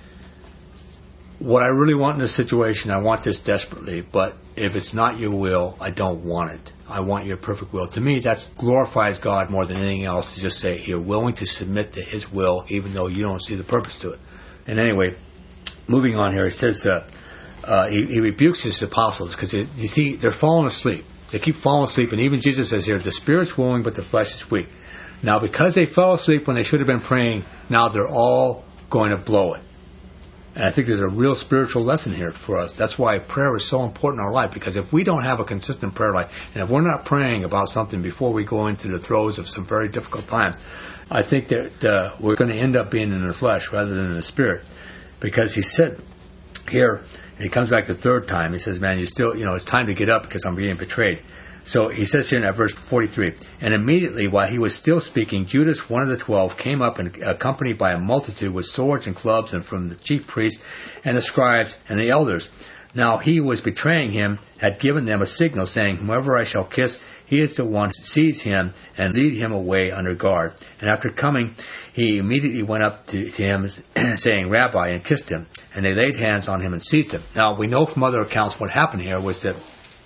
what I really want in this situation, I want this desperately, but if it's not your will, I don't want it. I want your perfect will. To me, that glorifies God more than anything else, to just say you're willing to submit to his will, even though you don't see the purpose to it. And anyway, moving on here, it says uh, uh, he, he rebukes his apostles because, you see, they're falling asleep. They keep falling asleep, and even Jesus says here, the spirit's willing, but the flesh is weak. Now, because they fell asleep when they should have been praying, now they're all going to blow it. And I think there's a real spiritual lesson here for us. That's why prayer is so important in our life, because if we don't have a consistent prayer life, and if we're not praying about something before we go into the throes of some very difficult times, I think that uh, we're going to end up being in the flesh rather than in the spirit. Because he said here, and he comes back the third time, he says, man, you still, you know, it's time to get up because I'm being betrayed. So he says here in that verse forty-three, and immediately while he was still speaking, Judas, one of the twelve, came up and accompanied by a multitude with swords and clubs, and from the chief priests and the scribes and the elders. Now he who was betraying him had given them a signal, saying, whomever I shall kiss, he is the one who seize him and lead him away under guard. And after coming, he immediately went up to, to him, saying, Rabbi, and kissed him. And they laid hands on him and seized him. Now we know from other accounts what happened here was that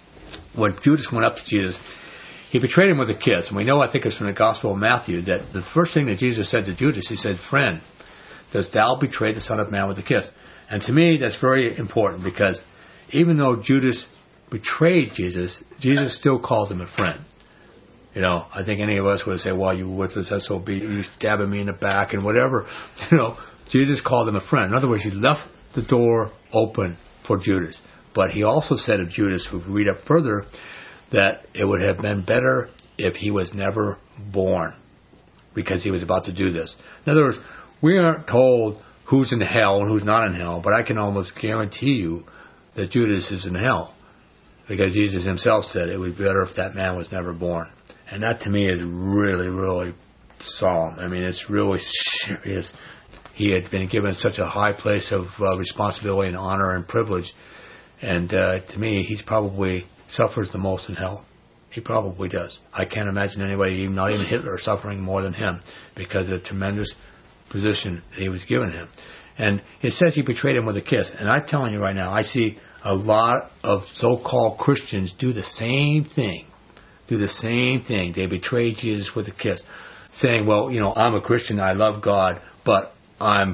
when Judas went up to Jesus, he betrayed him with a kiss. And we know, I think it's from the Gospel of Matthew, that the first thing that Jesus said to Judas, he said, friend, dost thou betray the Son of Man with a kiss? And to me, that's very important, because even though Judas betrayed Jesus, Jesus still called him a friend. You know, I think any of us would say, well, you worthless S O B, you stabbing me in the back and whatever. You know, Jesus called him a friend. In other words, he left the door open for Judas. But he also said of Judas, if we read up further, that it would have been better if he was never born, because he was about to do this. In other words, we aren't told who's in hell and who's not in hell, but I can almost guarantee you that Judas is in hell, because Jesus himself said it would be better if that man was never born. And that to me is really, really solemn. I mean, it's really serious. He had been given such a high place of uh, responsibility and honor and privilege. And uh, to me, he's probably suffers the most in hell. He probably does. I can't imagine anybody, even not even Hitler, suffering more than him, because of the tremendous position that he was given him. And it says he betrayed him with a kiss. And I'm telling you right now, I see a lot of so-called Christians do the same thing. Do the same thing. They betray Jesus with a kiss, saying, well, you know, I'm a Christian, I love God, but I'm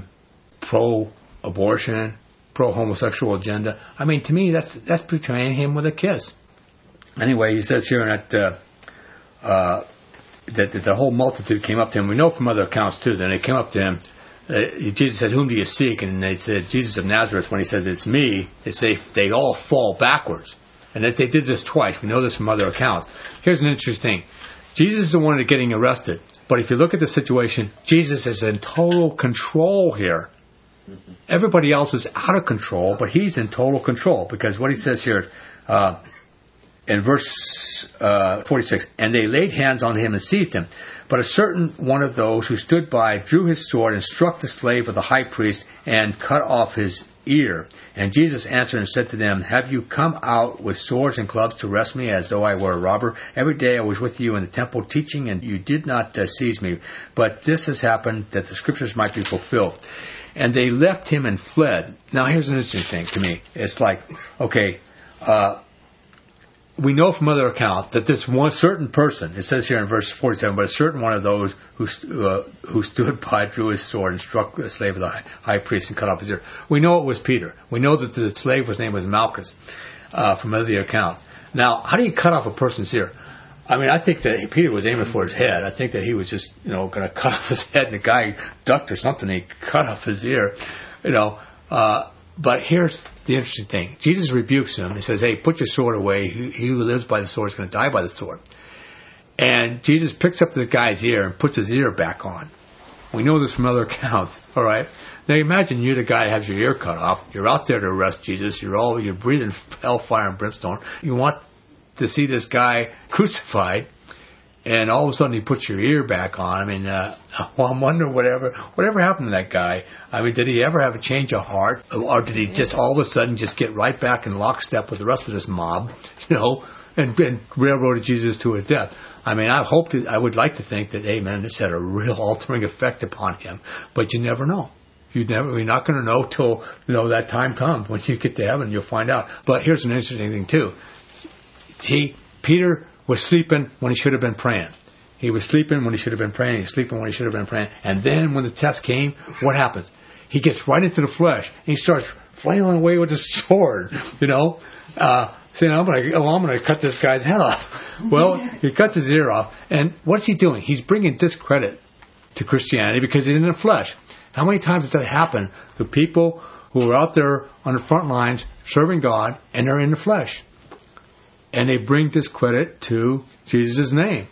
pro-abortion, pro-homosexual agenda. I mean, to me, that's that's betraying him with a kiss. Anyway, he says here that, uh, uh, that, that the whole multitude came up to him. We know from other accounts, too, that they came up to him. Uh, Jesus said, whom do you seek? And they said, Jesus of Nazareth. When he says, it's me, they say they all fall backwards. And that they did this twice. We know this from other accounts. Here's an interesting thing. Jesus is the one that's getting arrested. But if you look at the situation, Jesus is in total control here. Everybody else is out of control, but he's in total control, because what he says here uh, in verse uh, forty-six, and they laid hands on him and seized him. But a certain one of those who stood by drew his sword and struck the slave of the high priest and cut off his ear. And Jesus answered and said to them, have you come out with swords and clubs to arrest me as though I were a robber? Every day I was with you in the temple teaching, and you did not uh, seize me. But this has happened that the scriptures might be fulfilled. And they left him and fled. Now, here's an interesting thing to me. It's like, okay, uh, we know from other accounts that this one certain person, it says here in verse forty-seven, but a certain one of those who uh, who stood by drew his sword and struck the slave of the high, high priest and cut off his ear. We know it was Peter. We know that the slave was name was Malchus uh, from other accounts. Now, how do you cut off a person's ear? I mean, I think that Peter was aiming for his head. I think that he was just, you know, going to cut off his head, and the guy ducked or something, and he cut off his ear, you know. Uh, but here's the interesting thing. Jesus rebukes him. He says, hey, put your sword away. He, he who lives by the sword is going to die by the sword. And Jesus picks up the guy's ear and puts his ear back on. We know this from other accounts, all right? Now imagine you're the guy who has your ear cut off. You're out there to arrest Jesus. You're all, you're breathing hellfire and brimstone. You want to see this guy crucified, and all of a sudden he puts your ear back on. I mean, uh, well, I'm wondering whatever whatever happened to that guy. I mean, did he ever have a change of heart, or did he just all of a sudden just get right back in lockstep with the rest of this mob, you know, and, and railroaded Jesus to his death? I mean, I hope to, I would like to think that, hey, man, this had a real altering effect upon him, but you never know. You never, you're not going to know till, you know, that time comes. When you get to heaven, you'll find out. But here's an interesting thing too. See, Peter was sleeping when he should have been praying. He was sleeping when he should have been praying. He was sleeping when he should have been praying. And then when the test came, what happens? He gets right into the flesh. And he starts flailing away with his sword, you know. Uh, saying, I'm going to, oh, I'm going to cut this guy's head off. Well, he cuts his ear off. And what's he doing? He's bringing discredit to Christianity because he's in the flesh. How many times has that happened to people who are out there on the front lines serving God and they're in the flesh? And they bring discredit to Jesus' name.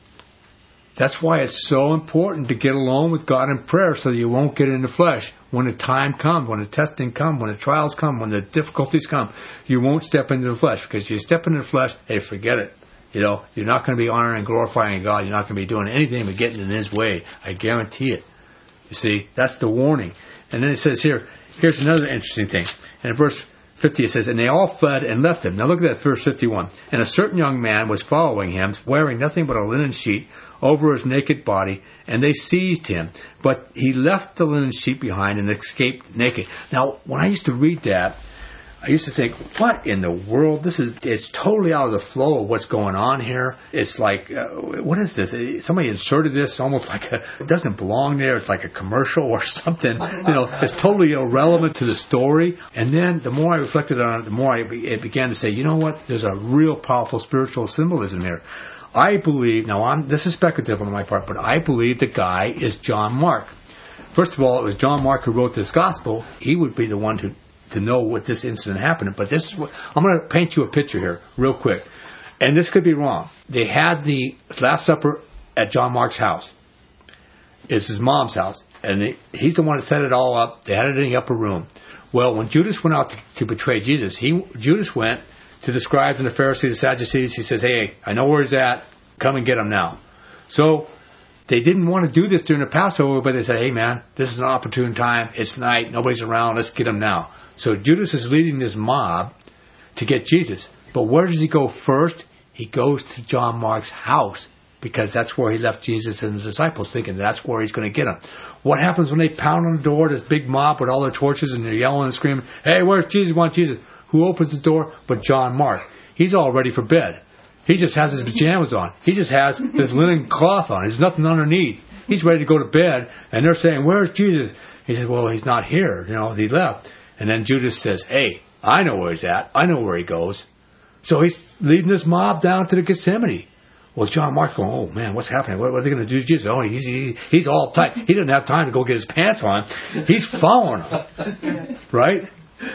That's why it's so important to get alone with God in prayer so that you won't get in the flesh. When the time comes, when the testing comes, when the trials come, when the difficulties come, you won't step into the flesh. Because you step into the flesh, hey, forget it. You know, you're not going to be honoring and glorifying God. You're not going to be doing anything but getting in His way. I guarantee it. You see, that's the warning. And then it says here, here's another interesting thing. And in verse fifty it says, and they all fled and left him. Now look at that, verse fifty-one. And a certain young man was following him, wearing nothing but a linen sheet over his naked body, and they seized him. But he left the linen sheet behind and escaped naked. Now, when I used to read that, I used to think, what in the world? This is, it's totally out of the flow of what's going on here. It's like, uh, what is this? Somebody inserted this almost like a, it doesn't belong there. It's like a commercial or something. You know, it's totally irrelevant to the story. And then the more I reflected on it, the more I be, it began to say, you know what? There's a real powerful spiritual symbolism here. I believe, now I'm, this is speculative on my part, but I believe the guy is John Mark. First of all, it was John Mark who wrote this gospel. He would be the one to to know what this incident happened. But this is what, I'm going to paint you a picture here real quick. And this could be wrong. They had the Last Supper at John Mark's house. It's his mom's house. And they, he's the one that set it all up. They had it in the upper room. Well, when Judas went out to, to betray Jesus, he Judas went to the scribes and the Pharisees, the Sadducees. He says, hey, I know where he's at. Come and get him now. So they didn't want to do this during the Passover, but they said, hey, man, this is an opportune time. It's night. Nobody's around. Let's get him now. So Judas is leading this mob to get Jesus. But where does he go first? He goes to John Mark's house because that's where he left Jesus and the disciples, thinking that's where he's going to get them. What happens when they pound on the door, this big mob with all their torches, and they're yelling and screaming, hey, where's Jesus? We want Jesus. Who opens the door but John Mark? He's all ready for bed. He just has his pajamas on. He just has this linen cloth on. There's nothing underneath. He's ready to go to bed, and they're saying, where's Jesus? He says, well, he's not here. You know, he left. And then Judas says, hey, I know where he's at. I know where he goes. So he's leading this mob down to the Gethsemane. Well, John Mark going, oh, man, what's happening? What, what are they going to do to Jesus? Oh, he's, he, he's all tight. He doesn't have time to go get his pants on. He's following him. Right?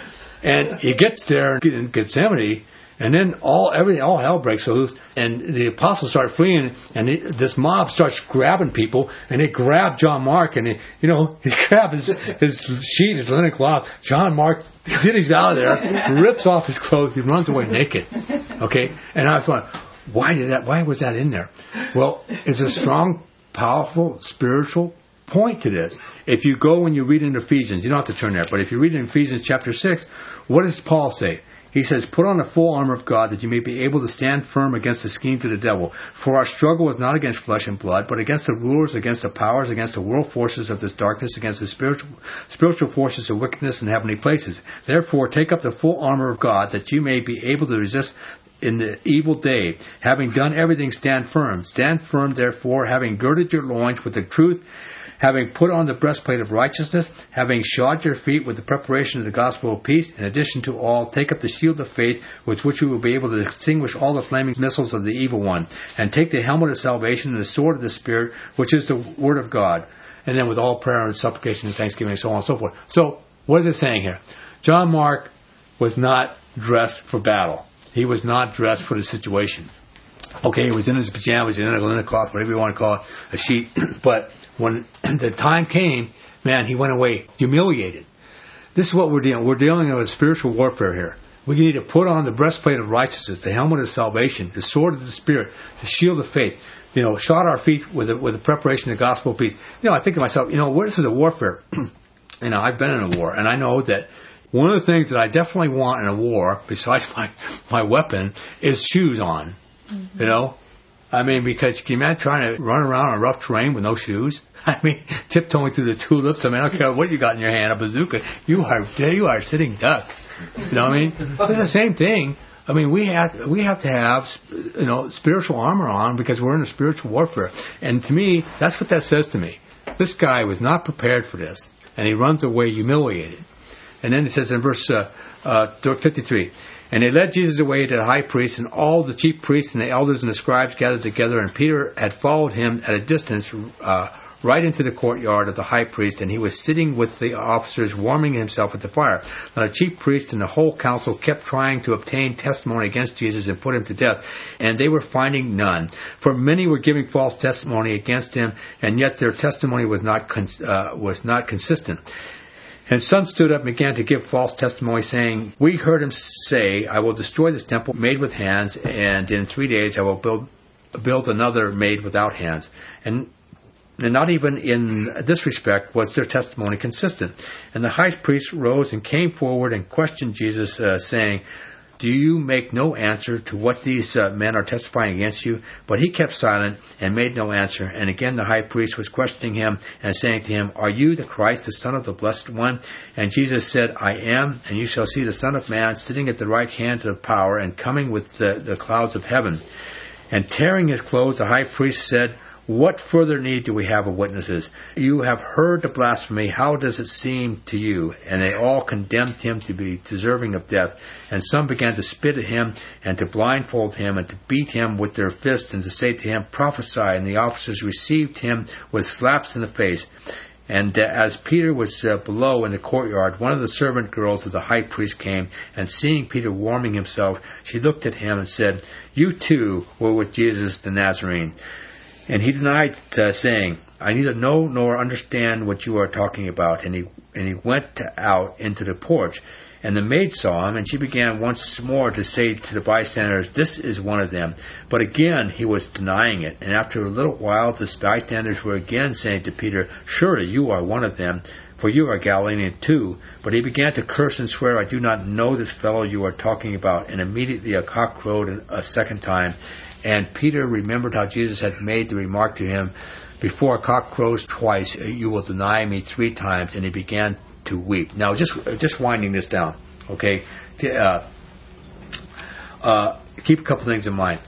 And he gets there in Gethsemane, and then all everything, all hell breaks loose, and the apostles start fleeing, and he, this mob starts grabbing people, and they grab John Mark, and they, you know, he grabs his, his sheet, his linen cloth. John Mark, he's out of there, rips off his clothes, he runs away naked. Okay, and I thought, why did that? Why was that in there? Well, it's a strong, powerful, spiritual point to this. If you go and you read in Ephesians, you don't have to turn there, but if you read in Ephesians chapter six, what does Paul say? He says, put on the full armor of God that you may be able to stand firm against the schemes of the devil. For our struggle is not against flesh and blood, but against the rulers, against the powers, against the world forces of this darkness, against the spiritual spiritual forces of wickedness in heavenly places. Therefore, take up the full armor of God that you may be able to resist in the evil day. Having done everything, stand firm. Stand firm, therefore, having girded your loins with the truth, having put on the breastplate of righteousness, having shod your feet with the preparation of the gospel of peace. In addition to all, take up the shield of faith, with which you will be able to extinguish all the flaming missiles of the evil one. And take the helmet of salvation and the sword of the Spirit, which is the word of God. And then with all prayer and supplication and thanksgiving and so on and so forth. So, what is it saying here? John Mark was not dressed for battle. He was not dressed for the situation. Okay, he was in his pajamas, in a linen cloth, whatever you want to call it, a sheet. But when the time came, man, he went away humiliated. This is what we're dealing. We're dealing with spiritual warfare here. We need to put on the breastplate of righteousness, the helmet of salvation, the sword of the Spirit, the shield of faith. You know, shod our feet with the, with the preparation of the gospel of peace. You know, I think to myself, you know, what is a warfare? You know, I've been in a war, and I know that one of the things that I definitely want in a war, besides my my weapon, is shoes on. Mm-hmm. You know, I mean, because can you imagine trying to run around on rough terrain with no shoes? I mean, tiptoeing through the tulips. I mean, I don't care what you got in your hand, a bazooka. You are you are sitting duck. You know what I mean? It's the same thing. I mean, we have we have to have, you know, spiritual armor on because we're in a spiritual warfare. And to me, that's what that says to me. This guy was not prepared for this, and he runs away humiliated. And then it says in verse uh, uh, fifty-three, And they led Jesus away to the high priest, and all the chief priests and the elders and the scribes gathered together, and Peter had followed him at a distance uh, right into the courtyard of the high priest, and he was sitting with the officers warming himself at the fire. Now the chief priest and the whole council kept trying to obtain testimony against Jesus and put him to death, and they were finding none. For many were giving false testimony against him, and yet their testimony was not cons- uh, was not consistent. And some stood up and began to give false testimony, saying, "We heard him say, I will destroy this temple made with hands, and in three days I will build build another made without hands." And And not even in this respect was their testimony consistent. And the high priest rose and came forward and questioned Jesus, uh, saying, "Do you make no answer to what these uh, men are testifying against you?" But he kept silent and made no answer. And again the high priest was questioning him and saying to him, "Are you the Christ, the Son of the Blessed One?" And Jesus said, "I am, and you shall see the Son of Man sitting at the right hand of power and coming with the, the clouds of heaven." And tearing his clothes, the high priest said, "What further need do we have of witnesses? You have heard the blasphemy. How does it seem to you?" And they all condemned him to be deserving of death. And some began to spit at him and to blindfold him and to beat him with their fists and to say to him, "Prophesy." And the officers received him with slaps in the face. And uh, as Peter was uh, below in the courtyard, one of the servant girls of the high priest came, and seeing Peter warming himself, she looked at him and said, "You too were with Jesus the Nazarene." And he denied, uh, saying, "I neither know nor understand what you are talking about." And he and he went out into the porch. And the maid saw him, and she began once more to say to the bystanders, "This is one of them." But again he was denying it. And after a little while the bystanders were again saying to Peter, "Surely you are one of them, for you are Galilean too." But he began to curse and swear, "I do not know this fellow you are talking about." And immediately a cock crowed a second time. And Peter remembered how Jesus had made the remark to him, "Before a cock crows twice, you will deny me three times." And he began to weep. Now, just just winding this down, okay? Uh, uh, keep a couple things in mind.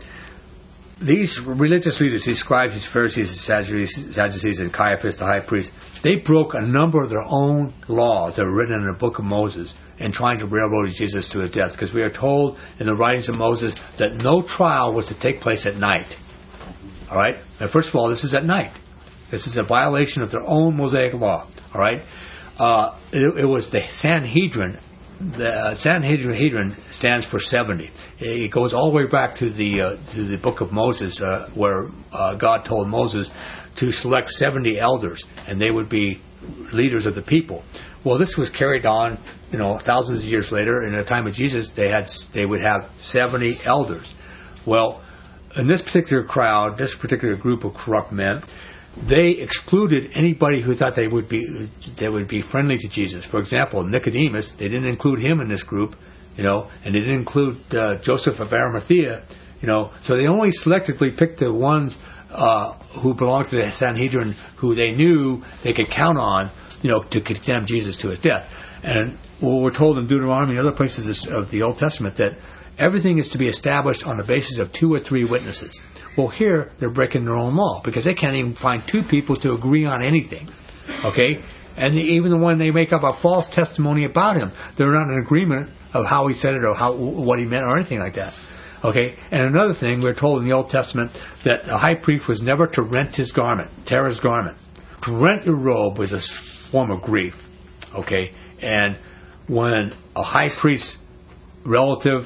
These religious leaders, these scribes, these Pharisees, Sadducees, Sadducees, and Caiaphas, the high priest, they broke a number of their own laws that were written in the book of Moses in trying to railroad Jesus to his death. Because we are told in the writings of Moses that no trial was to take place at night. All right? Now, first of all, this is at night. This is a violation of their own Mosaic law. All right? Uh, it, it was the Sanhedrin. The uh, Sanhedrin stands for seventy. It goes all the way back to the uh, to the book of Moses, uh, where uh, God told Moses to select seventy elders, and they would be leaders of the people. Well, this was carried on, you know, thousands of years later. In the time of Jesus, they had they would have seventy elders. Well, in this particular crowd, this particular group of corrupt men, they excluded anybody who thought they would be they would be friendly to Jesus. For example, Nicodemus, they didn't include him in this group, you know, and they didn't include uh, Joseph of Arimathea, you know. So they only selectively picked the ones uh, who belonged to the Sanhedrin, who they knew they could count on, you know, to condemn Jesus to his death. And well, we're told in Deuteronomy and other places of the Old Testament that everything is to be established on the basis of two or three witnesses. Well, here they're breaking their own law because they can't even find two people to agree on anything. Okay? And the, even when they make up a false testimony about him, they're not in agreement of how he said it or how what he meant or anything like that. Okay? And another thing, we're told in the Old Testament that a high priest was never to rent his garment, tear his garment. To rent your robe was a form of grief. Okay? And when a high priest's relative,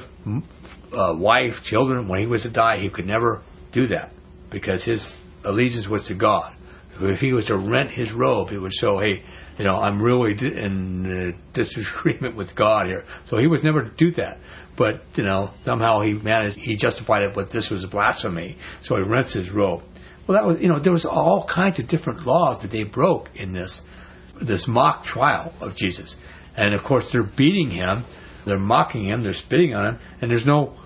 uh, wife, children, when he was to die, he could never do that because his allegiance was to God. If he was to rent his robe, it would show, hey, you know, I'm really in disagreement with God here. So he was never to do that. But, you know, somehow he managed, he justified it, but this was blasphemy. So he rents his robe. Well, that was, you know, there was all kinds of different laws that they broke in this, this mock trial of Jesus. And of course, they're beating him, they're mocking him, they're spitting on him, and there's no,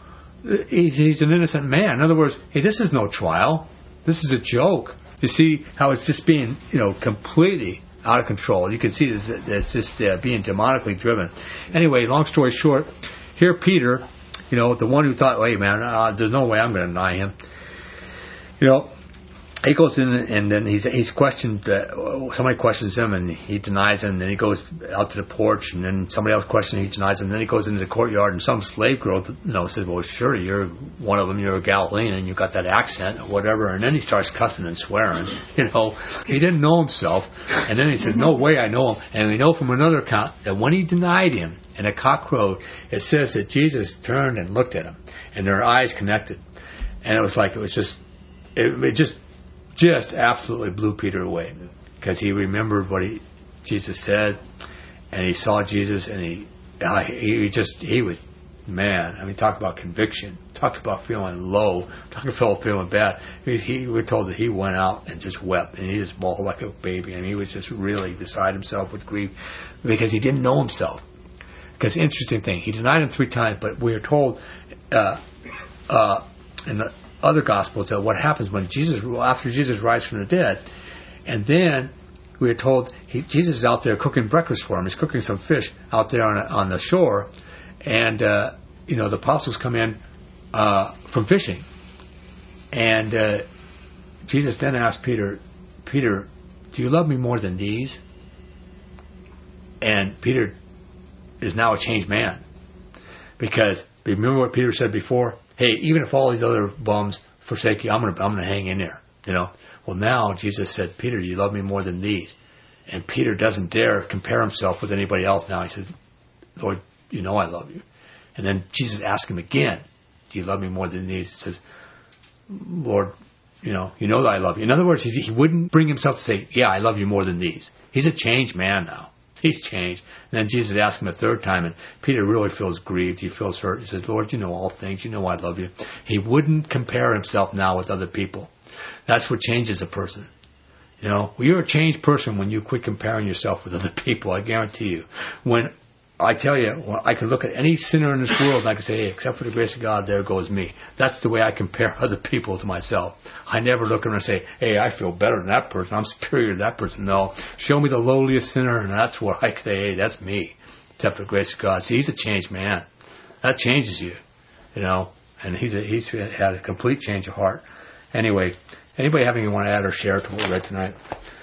he's an innocent man. In other words, hey, this is no trial. This is a joke. You see how it's just being, you know, completely out of control. You can see that it's just uh, being demonically driven. Anyway, long story short, here Peter, you know, the one who thought, hey, man, uh, there's no way I'm going to deny him. You know, he goes in and then he's he's questioned. Uh, somebody questions him and he denies him. And then he goes out to the porch and then somebody else questions him. He denies him. And then he goes into the courtyard and some slave girl, you know, says, "Well, sure, you're one of them. You're a Galilean and you got that accent or whatever." And then he starts cussing and swearing. You know, he didn't know himself. And then he says, "No way, I know him." And we know from another account that when he denied him and a cock crowed, it says that Jesus turned and looked at him and their eyes connected. And it was like it was just it, it just. Just absolutely blew Peter away because he remembered what he, Jesus said, and he saw Jesus, and he uh, he just he was man. I mean, talk about conviction, talk about feeling low, talk about feeling bad. He, he we're told that he went out and just wept, and he just bawled like a baby, and he was just really beside himself with grief because he didn't know himself. Because the interesting thing, he denied him three times, but we are told uh, uh, in the other Gospels that what happens when Jesus, after Jesus rises from the dead, and then we are told he, Jesus is out there cooking breakfast for him. He's cooking some fish out there on, on the shore, and uh, you know the apostles come in uh, from fishing, and uh, Jesus then asks Peter, "Peter, do you love me more than these?" And Peter is now a changed man because remember what Peter said before. Hey, even if all these other bums forsake you, I'm gonna I'm gonna hang in there. You know. Well, now Jesus said, "Peter, you love me more than these," and Peter doesn't dare compare himself with anybody else. Now he says, "Lord, you know I love you." And then Jesus asked him again, "Do you love me more than these?" He says, "Lord, you know, you know that I love you." In other words, he, he wouldn't bring himself to say, "Yeah, I love you more than these." He's a changed man now. He's changed. And then Jesus asked him a third time, and Peter really feels grieved. He feels hurt. He says, "Lord, you know all things. You know I love you." He wouldn't compare himself now with other people. That's what changes a person. You know, you're a changed person when you quit comparing yourself with other people, I guarantee you. When I tell you, well, I can look at any sinner in this world and I can say, "Hey, except for the grace of God, there goes me." That's the way I compare other people to myself. I never look at them and say, "Hey, I feel better than that person. I'm superior to that person." No. Show me the lowliest sinner and that's where I say, "Hey, that's me." Except for the grace of God. See, he's a changed man. That changes you. You know, and he's a, he's had a complete change of heart. Anyway, anybody have anything you want to add or share to what we read tonight?